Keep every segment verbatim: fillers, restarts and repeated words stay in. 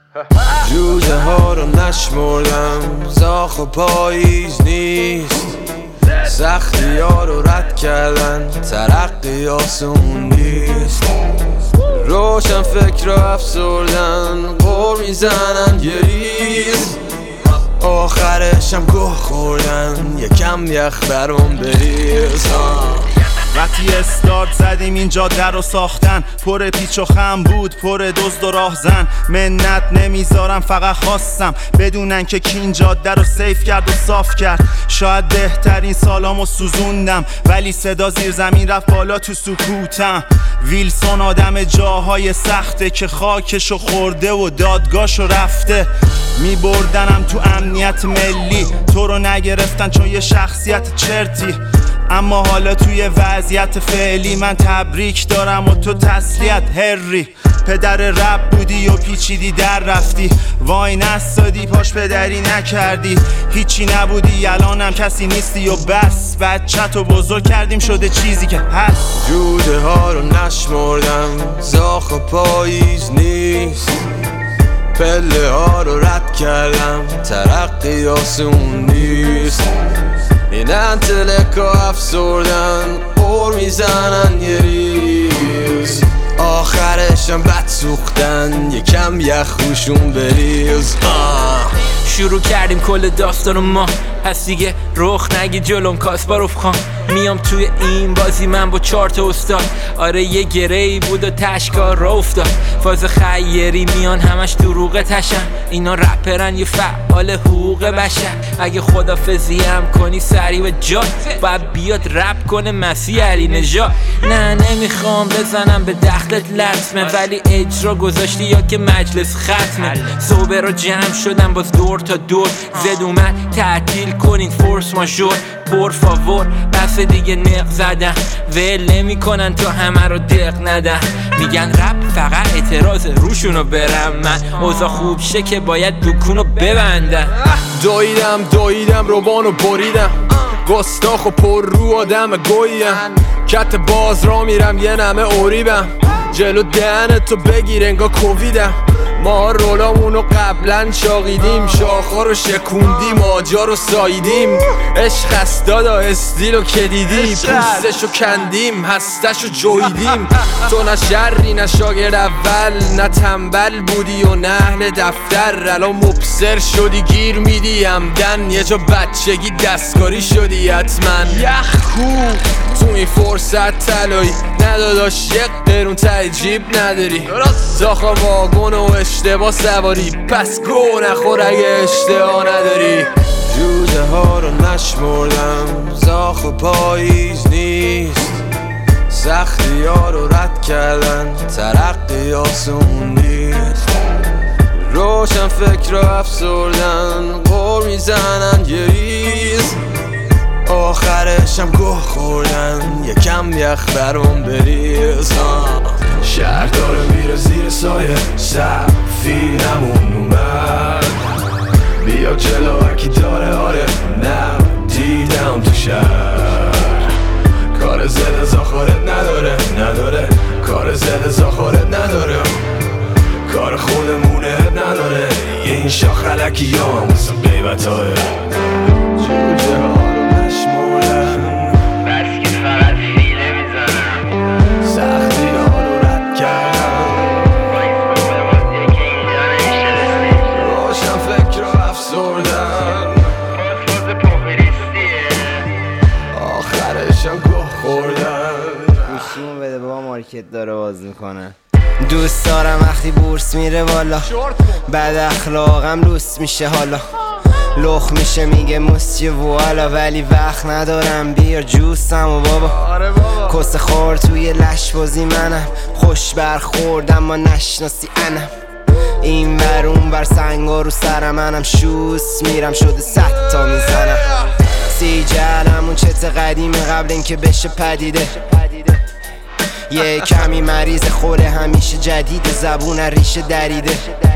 جوجه ها رو نشمردم، زاخ و پاییز نیست، سختی ها رو رد کردن، ترقی آسون نیست. روشن فکر رو افسردن، قور میزنن یه ریز، آخرشم گوه خوردن، یکم یخ برام بریز. وقتی استارت زدیم این جاده رو ساختن، پر پیچ و خم بود، پر دزد و راهزن. منت نمیذارم، فقط خواستم بدونن که کی این جاده رو سیف کرد و صاف کرد. شاید بهترین سالامو سوزوندم، ولی صدا زیر زمین رفت بالا تو سکوتم. ویلسون آدم جاهای سخته که خاکشو خورده و دادگاهشو رفته. میبردنم تو امنیت ملی، تو رو نگرفتن چون یه شخصیت چرتی. اما حالا توی وضعیت فعلی من تبریک دارم و تو تسلیت هری. پدر رب بودی و پیچیدی در رفتی، وای نستادی پاش پدری نکردی. هیچی نبودی الانم کسی نیستی و بس، بچه‌تو بزرگ کردیم شده چیزی که هست. جوجه ها رو نشمردم، زاخ و پاییز نیست، پله ها رو رد کردم، ترقی آسون نیست. این انتلکا افسردن، قور میزنن یه ریز، آخرشم بد سوختن، یکم یخ روشون بریز. شروع کردیم کل داستان و ما، پس دیگه رخ نگی جلوم کاسپاروف خان. میام توی این بازی من با چهار تا استاد، آره یه گره‌ای بود و تشکار را افتاد. فاز خیری میان همش دروغ تشن، اینا رپرن یه فعال حقوق بشر. اگه خدافظی هم کنی سری و جا، باید بیاد رپ کنه مسیح علی نژاد. نه نمیخوام بزنم به دخلت لطمه، ولی اجرا گذاشتی یا که مجلس ختمه. صوبه رو جمع شدم باز دور تا دور، زد اومد تعطیل کنین فورس ماژور. پر فاور بس دیگه نق زدن، ول نمی کنن تا همه رو دق ندن. میگن رپ فقط اعتراض روشونو برم من، اوضاع خوب شه که باید دکونو ببندن. دویدم دویدم روبانو بریدم، گستاخ و پر رو آدم گویم. کت باز را میرم یه نمه اوریبم، جلو دهنتو بگیر انگا کوویدم. ما رولامونو قبلا شاقیدیم، شاخا رو شکوندیم، آجا رو ساییدیم. عشق است دادا استیلو که دیدی، پوستشو کندیم، هستشو جویدیم. تو نه شری نه شاگرد اول، نه تنبل بودی و نه اهل دفتر. الان مبصر شدی گیر میدی همدن، یه جا بچگی دستکاری شدی حتما. یخ کو تو این فرصت طلایی، نداداش یک قرون ته جیب نداری. زاخا واگن و اشتباه سواری، پس گو نخور اگه اشتباه نداری. جوجه ها رو نشمردم، زاخ و پاییز نیست، سختی ها رو رد کردن، ترقی آسون نیست. روشن فکر رو افسردن، قور میزنن یه ریز، آخرشم گوه خوردن، یکم یخ برام بریز. شهر داره میره زیر سایه، سفینمون اومد، بیا جلو هرکی داره. آره نه دیدم تو شهر، کار زده زاخارت نداره نداره، کار زده زاخارت نداره، کار خودمونه نداره. این شاخ علکی یا هم واسه قیبت های جوجه ها رو نشمردم، بس که فقط فیله میزنم، سختی ها رو رد کردم، روشن فکر رو افسردن، آخرشم گوه خوردن. گوشیمو بده بابا، مارکت داره باز میکنه. دوست دارم وقتی بورس میره بالا، بد اخلاقم لوس میشه حالا، لخ میشه میگه موسیه والا، ولی وقت ندارم بیار جوسم و بابا. کس خور توی لش بازی منم، خوش برخوردم ما نشناسی انم. این ور اون ور سنگا رو سرم، منم شوس میرم شده صد تا میزنم. سی جلم اون چت قدیمه قبل اینکه بشه پدیده، یه کمی مریض خوره همیشه جدید، زبون ریشه دریده.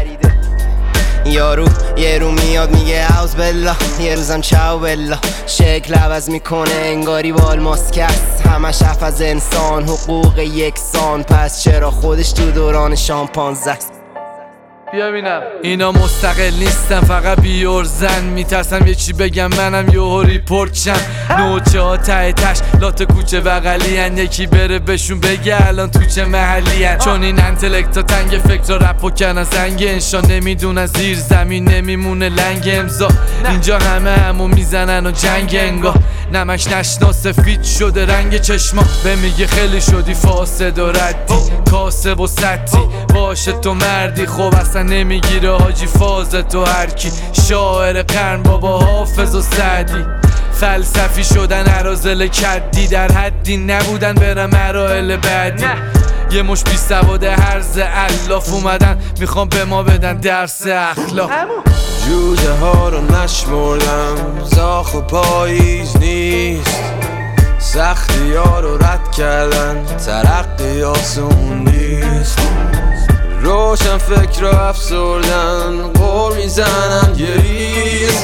یارو یه رو میاد میگه اوز بلا، یه روزم چاو بلا، شکل عوض میکنه انگاری بال ماسکست. همش حرف از انسان حقوق یکسان، پس چرا خودش تو دوران شامپانزه است. بیا بینم. اینا مستقل نیستن فقط بیورزن، میترسم یه چی بگم منم یهو ریپورت شم. نوچه ها ته تش لات کوچه بغلی هن، یکی بره بهشون بگه الان تو چه محلی هن. چون این انتلکت ها تنگ فکر رپ و کنن زنگ انشان، نمیدونن زیر زمین نمیمونه لنگ امضا. اینجا همه همو میزنن و جنگ انگاه، نمش نشنا سفید شده رنگ چشما. به میگه خیلی شدی فاسد و ردی، کاسب و سطی باشه تو مردی. خب اصلا نمیگیره حاجی فاز تو هرکی، شاعر قرن بابا حافظ و سعدی. فلسفی شدن عرازل کدی، در حدی نبودن برم مراحل بعدی. یه مش بی سواد هرز الاف اومدن میخوام به ما بدن درس اخلاق. جوجه ها رو نشمردم، زاخ و پاییز نیست، سختی ها رو رد کردن، ترقی آسون نیست. روشن فکر رو افسردن، قول میزنن یه ریز،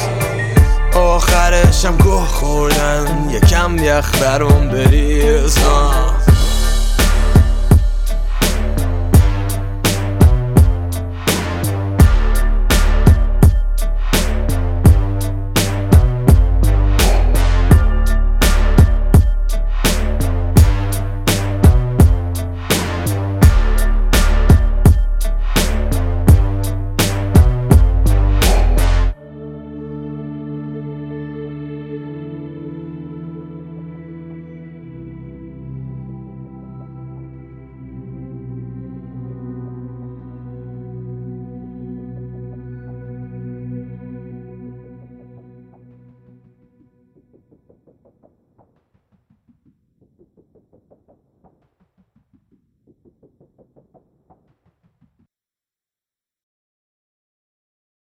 آخرشم گوه خوردن، یکم یخ برام بریز.